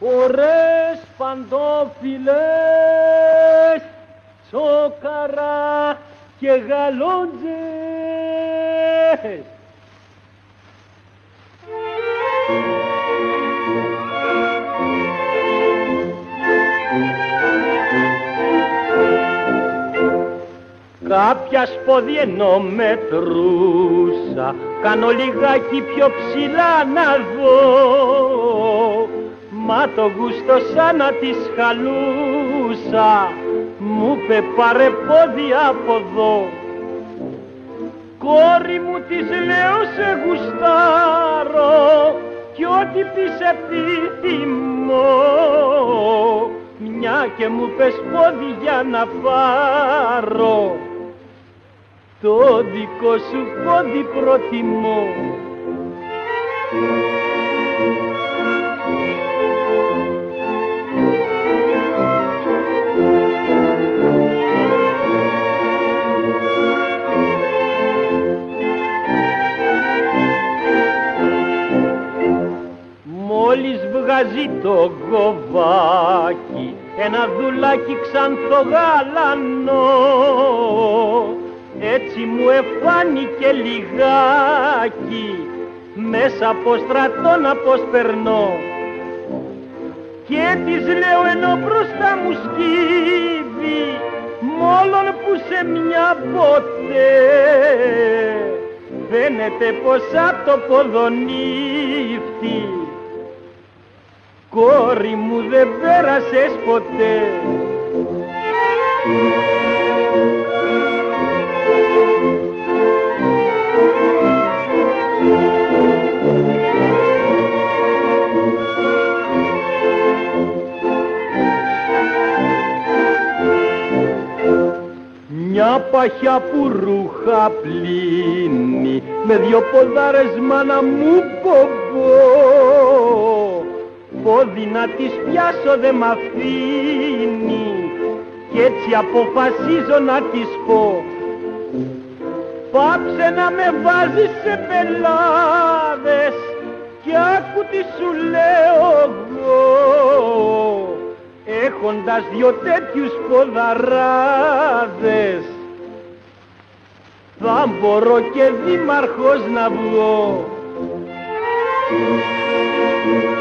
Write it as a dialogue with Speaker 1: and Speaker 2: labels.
Speaker 1: Ωραίες παντόφιλες, τσόκαρα και γαλόντζες. Κάποια σπόδι ενώ μετρούσα, κάνω λιγάκι πιο ψηλά να δω, μα το γούστο σαν να της χαλούσα, μου είπε πάρε πόδι από εδώ. Κόρη μου της λέω σε γουστάρω κι ό,τι πεις επιθυμώ, μια και μου πες πόδι για να πάρω, το δικό σου πόδι προτιμώ. Μόλις βγάζει το κοβάκι ένα δουλάκι ξανθογάλανο, έτσι μου εφάνηκε λιγάκι μέσα από στρατό να πως περνώ. Και της λέω ενώ μπροστά μου σκύβει, μόλον που σε μια ποτέ, φαίνεται πως απ' το ποδονύφτη, κόρη μου δεν πέρασες ποτέ. Μια παχιά που ρούχα πλύνει, με δυο ποδάρες μάνα μου πομπό, πόδι να της πιάσω δε μ' αφήνει, κι έτσι αποφασίζω να της πω, πάψε να με βάζεις σε πελάδες κι άκου τι σου λέω εγώ, έχοντας δυο τέτοιους ποδαράδες θα μπορώ και δήμαρχος να βγω.